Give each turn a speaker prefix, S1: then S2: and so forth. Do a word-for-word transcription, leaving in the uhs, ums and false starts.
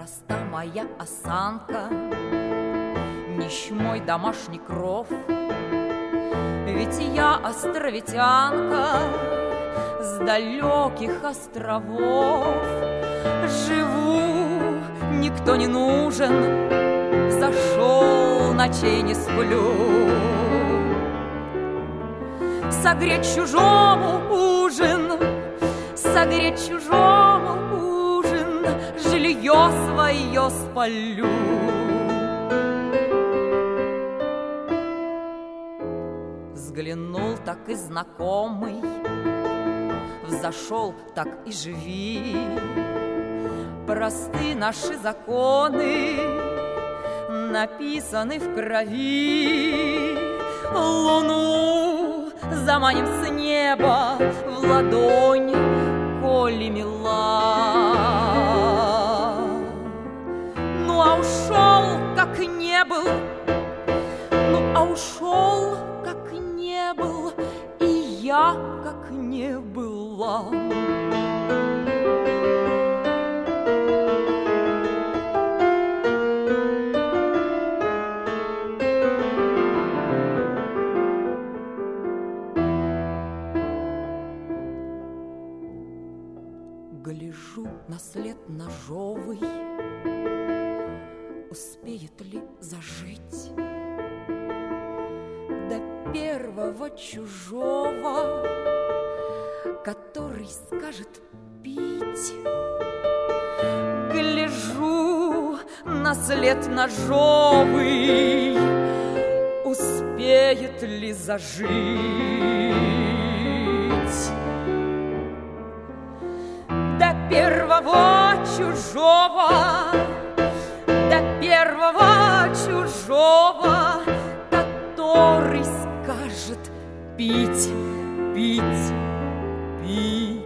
S1: Проста моя осанка, нищ мой домашний кров, ведь я островитянка с далеких островов. Живу, никто не нужен, зашел, ночей не сплю. Согреть чужому ужин, согреть чужому ужин, жилье свое спалю. Взглянул так и знакомый, взошел так и живи. Просты наши законы, написаны в крови. Луну заманим с неба в ладонь, коли мила. Ну а ушел, как не был, ну а ушел, как не был, и я, как не была. Гляжу на след ножовый, успеет ли зажить до первого чужого, который скажет пить. Гляжу на след ножовый, успеет ли зажить до первого чужого, до первого чужого, который скажет пить, пить, пить.